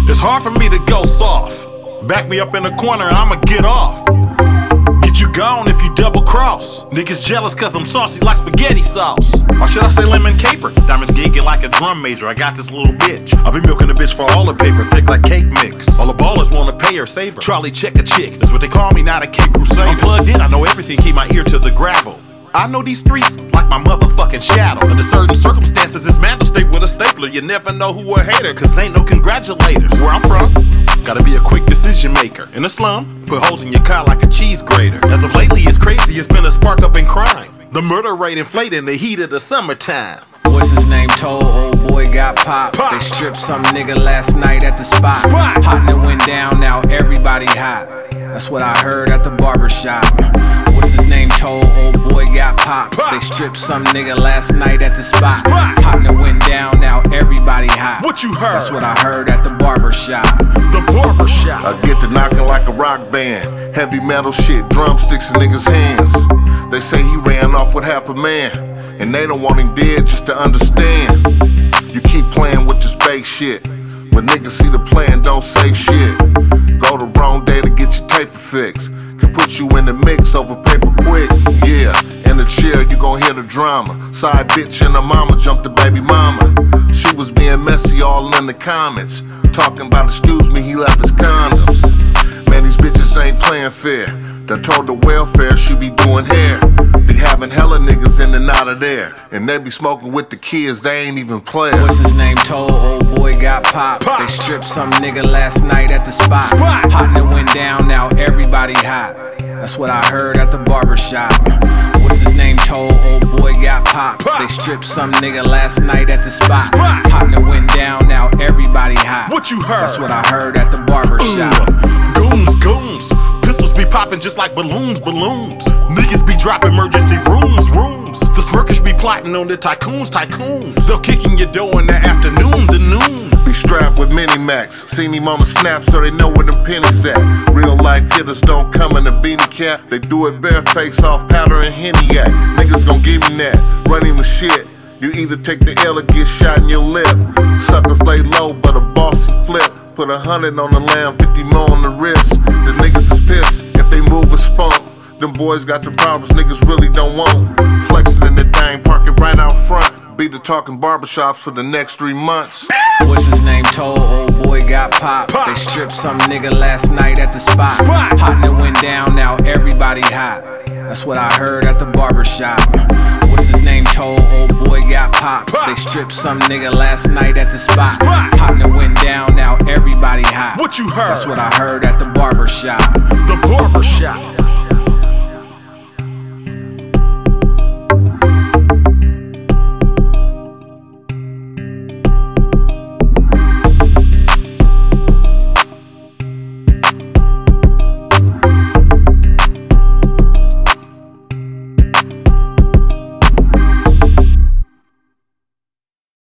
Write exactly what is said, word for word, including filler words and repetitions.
It's hard for me to go soft. Back me up in the corner and I'ma get off. Get you gone if you double cross. Niggas jealous cause I'm saucy like spaghetti sauce. Or should I say lemon caper? Diamonds gigging like a drum major. I got this little bitch. I be milking the bitch for all the paper, thick like cake mix. All the ballers wanna pay her, save her. Charlie check a chick, that's what they call me, not a Cape Crusader. I'm plugged in, I know everything, keep my ear to the gravel. I know these streets like my motherfucking shadow. Under certain circumstances, this man will stay with a stapler. You never know who a hater, cause ain't no congratulators. Where I'm from, gotta be a quick decision maker. In the slum, put holes in your car like a cheese grater. As of lately, it's crazy, it's been a spark up in crime. The murder rate inflated in the heat of the summertime. What's his name told, old boy got popped. Pop. They stripped some nigga last night at the spot. Spot. Partner went down, now everybody hot. That's what I heard at the barbershop. What's his name told, old boy got popped. Pop. They stripped some nigga last night at the spot. Spot. Partner went down, now everybody hot. What you heard? That's what I heard at the barbershop. The barbershop. I get to knocking like a rock band. Heavy metal shit, drumsticks in niggas' hands. They say he ran off with half a man, and they don't want him dead just to understand. You keep playing with this fake shit. When niggas see the plan, don't say shit. Go the wrong day to get your taper fixed. Can put you in the mix over paper quick. Yeah, in the chair you gon' hear the drama. Side bitch and her mama jumped the baby mama. She was being messy all in the comments, talking about excuse me, he left his condoms. Man, these bitches ain't playing fair. Done told the welfare she be doing hair. Be having hella niggas in and out of there, and they be smoking with the kids, they ain't even players. What's his name told, old boy got popped. Pop. They stripped some nigga last night at the spot. Spot. Partner went down, now everybody hot. That's what I heard at the barbershop. What's his name told, old boy got popped. Pop. They stripped some nigga last night at the spot. Spot. Partner went down, now everybody hot. What you heard? That's what I heard at the barbershop. Ugh. Goons, goons. Pistols be popping just like balloons, balloons. Niggas be dropping emergency rooms, rooms. The smirkers be plotting on the tycoons, tycoons. They'll kick in your door in the afternoon, the noon. Be strapped with mini max. Seen him on the snap so they know where them pennies at. Real life hitters don't come in a beanie cap. They do it bare face off powder and Henny at. Niggas gon' give him that, run him with shit. You either take the L or get shot in your lip. Suckers lay low but a bossy flip. Put a hundred on the lamb, fifty more on the wrist. The niggas is pissed if they move a spunk. Them boys got the problems niggas really don't want. Flexing in the thing, park it right out front. Be the talking barbershops for the next three months. What's his name told, old boy got popped. Pop. They stripped some nigga last night at the spot. Spot. Partner went down, now everybody hot. That's what I heard at the barbershop. What's his name told, old boy got popped. Pop. They stripped some nigga last night at the spot. Spot. Partner went down, now everybody hot. What you heard? That's what I heard at the barbershop. The barbershop.